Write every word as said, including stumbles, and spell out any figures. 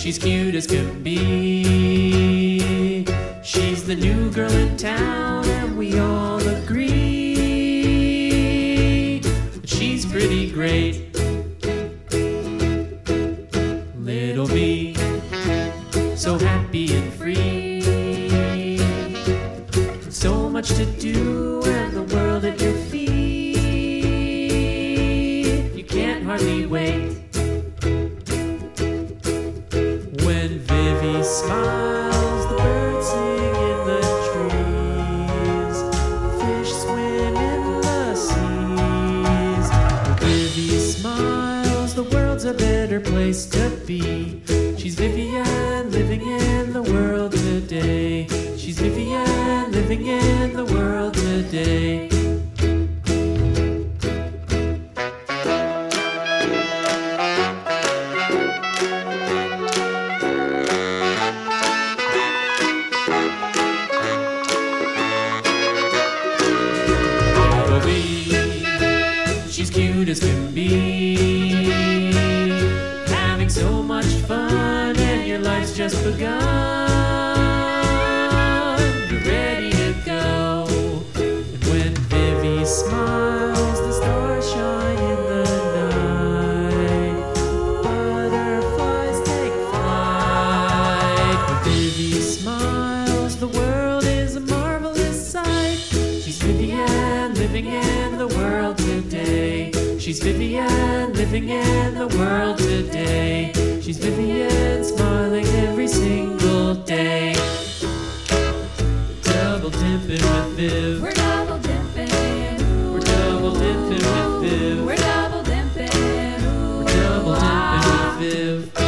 She's cute as can be. She's the new girl in town, and we all agree that she's pretty great. Little V, so happy and free, so much to do and the world at your feet. You can't hardly wait. When Vivi smiles, the birds sing in the trees, fish swim in the seas. When Vivi smiles, the world's a better place to be. She's Vivian, living in the world today. She's Vivian, living in the world today. She's cute as can be, having so much fun, and your life's just begun. You're ready to go. And when Vivi smiles, the stars shine in the night. Butterflies take flight. When Vivi smiles, the world is a marvelous sight. She's Vivian, living in the world today. She's Vivian, living in the world today. She's Vivian, smiling every single day. Double dipping with Viv. We're double dipping. We're double dipping with Viv. We're double dipping. We're double dipping with Viv.